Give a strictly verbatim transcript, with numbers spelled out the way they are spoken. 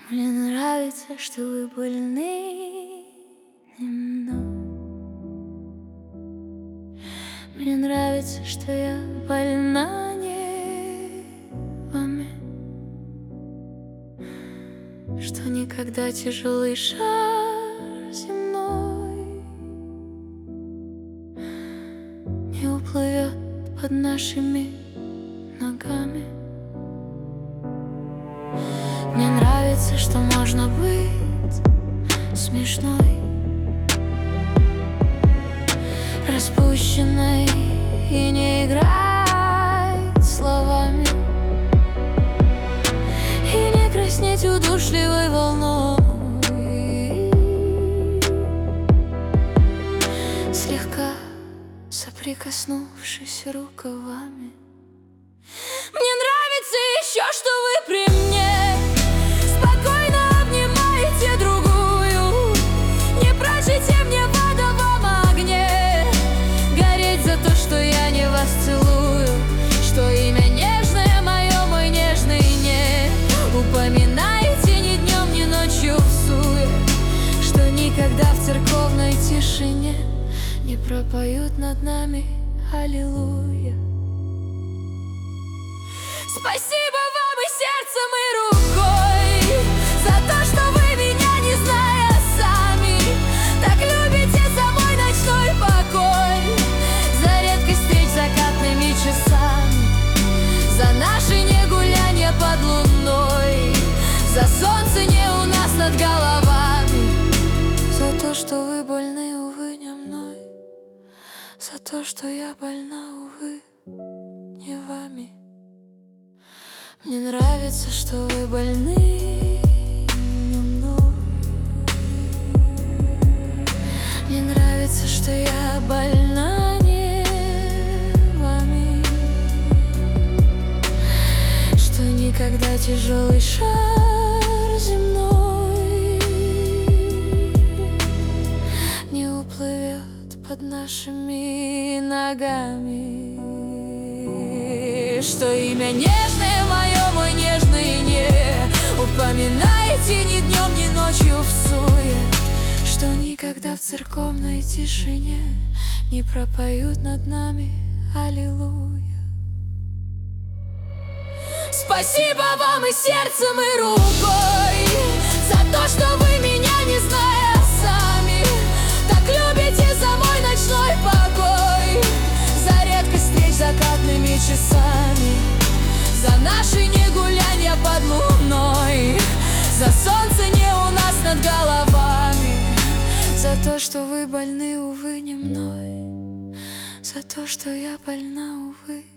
Мне нравится, что вы больны не мной. Мне нравится, что я больна не вами, что никогда тяжелый шар земной не уплывет под нашими ногами. Мне нравится, что можно быть смешной, распущенной и не играть словами, и не краснеть удушливой волной, слегка соприкоснувшись рукавами. Мне нравится еще, что вы при мне спокойно обнимаете другую, не прячете мне в адовом огне, гореть за то, что я не вас целую, что имя нежное мое, мой нежный не упоминаете ни днем, ни ночью в суе, что никогда в церковной тишине не пропоют над нами аллилуйя. Спасибо вам и сердцем, и рукой за то, что вы меня, не зная сами, так любите за мой ночной покой, за редкость встреч закатными часами, за наши не гулянья под луной, за солнце не у нас над головами, за то, что вы больны, увы, не мной, за то, что я больна, увы, не вами. Мне нравится, что вы больны не мной. Мне нравится, что я больна не вами, что никогда тяжелый шар земной не уплывет под нашими ногами, что имя нежное мое, мой нежный не упоминаете ни днем, ни ночью в суе, что никогда в церковной тишине не пропоют над нами аллилуйя. Спасибо вам и сердцем, и рукой за то, что вы меня, не зная сами, так любите за мой ночной покой, за редкость встреч закатными часами, за наши не гулянья под луной, за солнце не у нас над головами, за то, что вы больны, увы, не мной, за то, что я больна, увы.